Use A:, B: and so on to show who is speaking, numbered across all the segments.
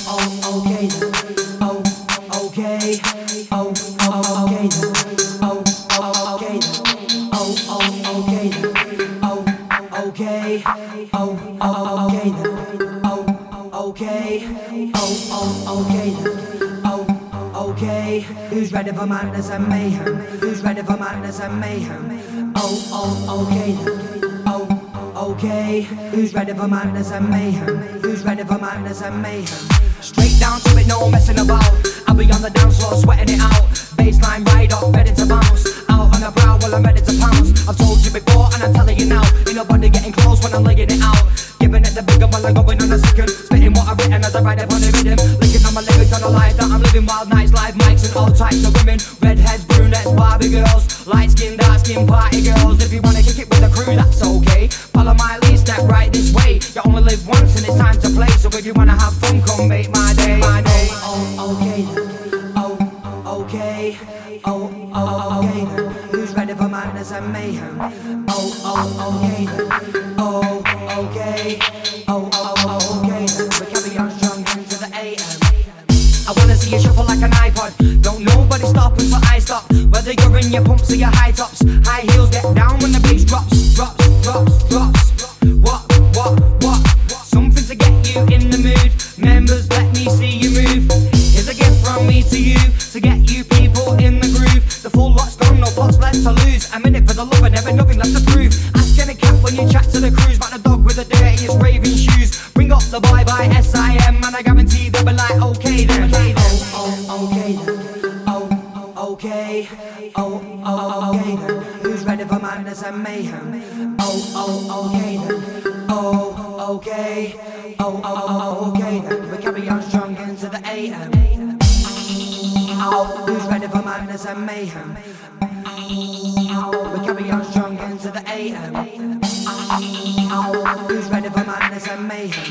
A: okay then. Oh, okay. Oh, okay then. Oh, okay then. Oh, okay then. Oh, okay. Oh, okay then. Oh, okay. Oh, okay then. Oh, okay. Who's ready for madness and mayhem? Who's ready for madness and mayhem? Oh, okay then. Oh, okay. Who's ready for madness and mayhem? Who's ready for madness and mayhem?
B: Straight down to it, no messing about. I'll be on the dance floor sweating it out. Baseline ride up, ready to bounce. Out on the brow while I'm ready to pounce. I've told you before and I'm telling you now. Ain't nobody getting close when I'm laying it out. Giving it the bigger while I'm going on a second. Spitting what I've written as I ride up on the rhythm. Looking at my lyrics on the life that I'm living. Wild nights, live mics and all types of women. Redheads, brunettes, Barbie girls. Light skin, dark skin, party girls. If you wanna kick it with the crew, that's okay. Follow my lead, step right this way. You only live once and it's time to play. So if you wanna have fun, come make my day.
A: Oh, okay then. Oh, okay. Oh, okay then. Who's ready for madness and mayhem? Oh, okay then. Oh, okay. Oh, okay then. We carry on strong into the AM.
B: I wanna see you shuffle like an iPod. Don't nobody stop until I stop. Whether you're in your pumps or your high tops. High heels get down when the bass drops. Drops. What? Something to get you in the mood. Members, let me see you move. Here's a gift from me to you. To get you people in the groove. The full lot's gone, no plots left to lose. I'm in it for the love and never nothing left to prove. Ask any cat when you chat to the cruise. About the dog with the dirtiest raving shoes. Bring up the boy by SIM. And I guarantee they'll be like, okay then.
A: Oh, okay then. Oh, okay. Oh, okay then. Who's ready for madness and mayhem? Oh, okay then. Oh, okay. Oh, okay then. We carry on strong into the AM. Who's ready for madness and mayhem? We carry on strong into the AM. Who's ready for madness and mayhem?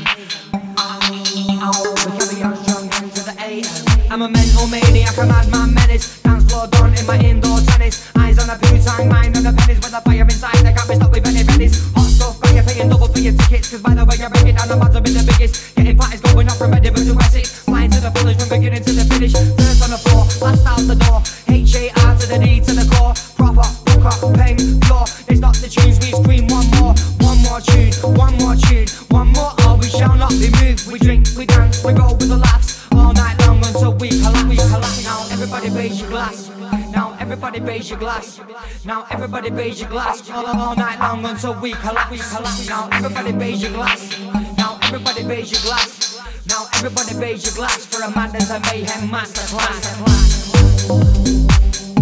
A: We carry on strong into the AM.
B: I'm a mental maniac, a madman menace. Dance floor done in my indoor tennis. Eyes on a poo-tang, mind on the pennies. With a fire inside, I can't be stopped with any pennies. Hot stuff, got you paying double for your tickets. Cause by the way I break it down, the odds have been the biggest. Getting parties going up from Edinburgh to Essex. Flying to the village from beginning to the finish. First on the floor, last out the door. H-A-R to the D to the core. Proper, hook up, pen, floor. They stop the tunes, we scream one more. One more tune, one more tune. One more, or we shall not be moved. We drink, we dance, we roll with the laughs. All night long until we collapse. Now everybody raise your glass. Now everybody raise your glass. Now everybody raise your glass. All night long until we collapse. Now everybody raise your glass. Now everybody raise your glass. Now everybody raise your glass for a madness and mayhem masterclass.